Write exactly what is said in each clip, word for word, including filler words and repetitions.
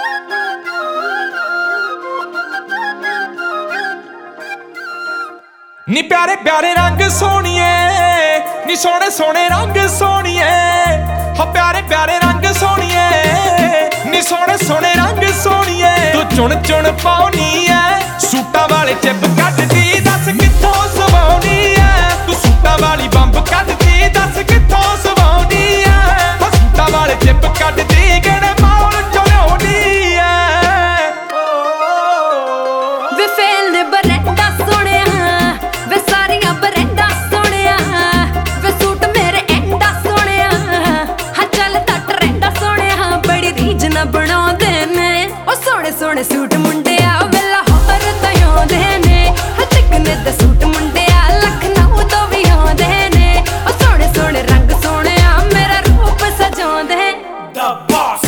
नी प्यारे प्यारे रंग सोनिए, नी सोने सोने रंग सोनिए, हो प्यारे प्यारे रंग सोनिए, नी सोने सोने रंग सोनिए। तू चुन चुन पाउनी है सूटा वाले चिप कटदी, दस कित्थों सवाउनी है। तू सूटा वाली बंब कटदी, दस कित्थों सवाउनी है। हो सूटा वाले चिप कटदी, किहड़े मॉल चों लिआउनी है। वे फेल ने बरैंडा सोहणिया, वे सारियां बरैंडा सोहणिया, वे सूट मेरे एंडा सोहणिया, हां चलदा ट्रेंडा सोहणिया। बड़ी रीझ ना बनाउंदे ने ओ सोहणे सोहणे सूट मुंडिया, वे लाहौर तो आउंदे ने। हां चिकने दे सूट मुंडिया, लखनऊ तो भी आउंदे ने। ओ सोहणे सोहणे रंग सोहणिया, मेरा रूप सजाउंदे। The boss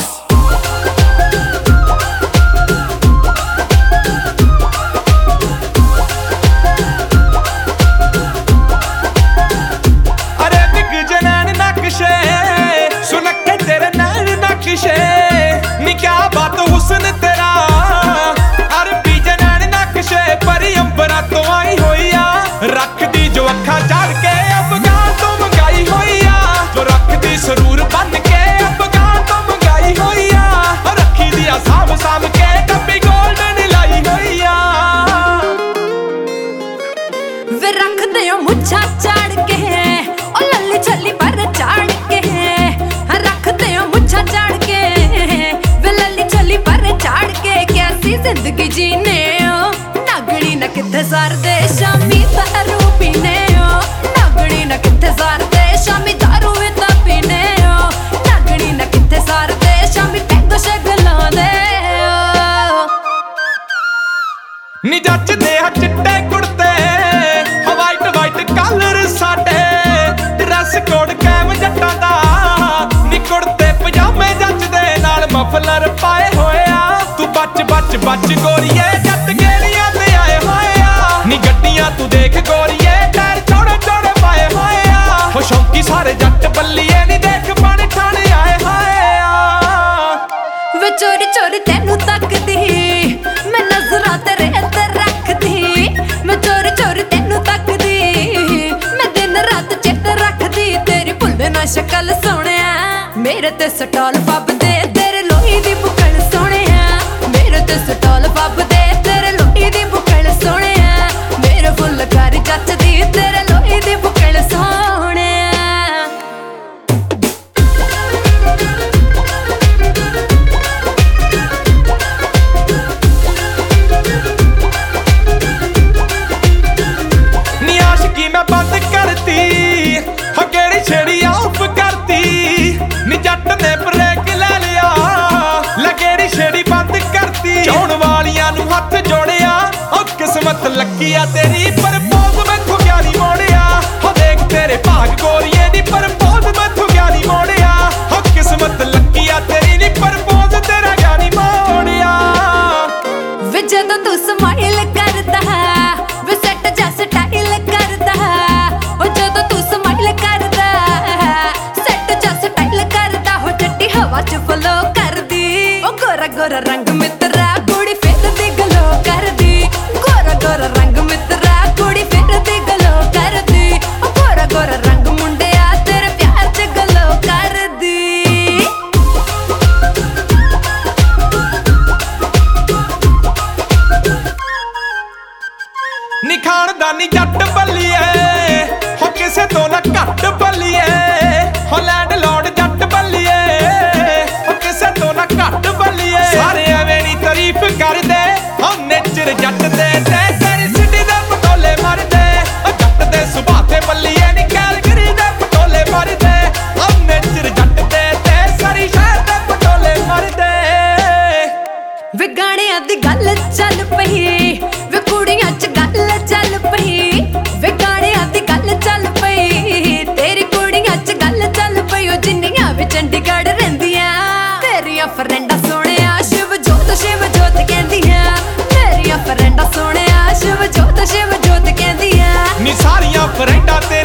सुनके तेरे नैन नक्शे, नी क्या बात हुस्न तेरा। अरबी जे नैन नक्शे, परी अंबरा तो आई होई आ। रख दी जो अखा चाड़ के, अफगान तो मंगाई होई आ। जो रख दी सरूर बन के, अफगान तो मंगाई होई आ। रखी दिया साम साम के, डब्बी गोल्डन लाई होई आ। वे रख दे मुच्छा चाड़ के, ओ लल्ली छल्ली पर चाड़ के। रख दे मुच्छा चाड़ के, वे लल्ली छल्ली पर चाड़ के। कैसी जिंदगी जीने हो, नागड़ी न कित्थे सारदे, शामी दारू पीने हो। नागड़ी न कित्थे सारदे, शामी दारू भी तां पीने हो। नागड़ी न कित्थे सारदे, शामी पैग शैग लांदे हो। नी जचदे आ चिट्टे कुड़ते, वाइट वाइट कलर साडे। ड्रैस कोड कैम जट्टां दा, नी कुड़ते पजामे जचदे, नाल मफलर पाए होए आ। तू बच बच बच गोरीए, जट गेलियां ते आए होए आ। नी गड्डियां तू देख गोरीए, टायर चौड़े चौड़े पाए होए आ। हो शौकी सारे जट बल्लीए, नी देख बन ठाणे आए होए आ। वे चोरी चोरी तेनू तकदी, मैं नजरां तेरे ते रखदी। मैं चोरी चोरी तेनू तकदी, मैं दिन रात चित रखदी। तेरी भुल्ले ना शक्ल सोहणिया, मेरे ते स्टॉल फबदे, तेरे लोही दी बुकल सोहणिया। मेरे ते स्टॉल फबदे, तेरे लोही दी बुकल सोहणिया। मेरे फुलकारी जचदी, तेरे लोही दी बुकल सोहणिया। मैं बंद करती, हो केड़ी छेड़ी ऑफ करती। नी जट ने ब्रेक ले लिया, लगेड़ी छेड़ी बंद करती। चौण वालियां नू हथ जोड़िया, ओ किस्मत लकी आ तेरी। परपोज मैथों क्या नी मोड़िया, हो देख तेरे भाग गोरीए नी। परपोज मैथों क्या नी मोड़िया, हो किस्मत लकी आ तेरी। नी परपोज तेरा क्या नी मोड़िया। वे जदों तू स्माइल करदा, वे सेट जा स्टाइल करदा। ओ जदों तू स्माइल करदा, सेट जा स्टाइल करदा। हो चट्टी हवा च फ्लो करदी, ओ गोरा गोरा रंग मित्रा, कुड़ी फिरदी गलो करदी। गोरा गोरा रंग मित्रा, कुड़ी फिरदी गलो करदी। ओ गोरा गोरा रंग मुंडिया, तेरे प्यार च गलो करदी। नी खानदानी जट बल्लीए, हो किसे तो ना घट बल्लीए। हो लैंड लॉर्ड जट बल्लीए, हो किसे तो ना घट बल्लीए। सारे एवें नी तारीफ करदे, हो नेचर जट दे। ते तेरी सिटी दे पटोले मरदे, ओ जट दे सुभाऽ ते बल्लीए। नी कैलगरी दे पटोले मरदे, हो नेचर जट दे। ते सारी शहर दे पटोले मरदे। वे गाणियां दी गल चल पई, वे कुड़ियां च गल चल पई। वे गाणियां दी गल चल पई, तेरी कुड़ियां च गल चल पई। ओ जिन्नियां भी चंडीगढ़ रहिंदियां, तेरियां फ्रेंडां सोहणिया शिव जोत शिव जोत कहंदियां। मेरियां फ्रेंडां सोहणिया शिव जोत शिव जोत कहंदियां। नी सारियां फ्रेंडां ते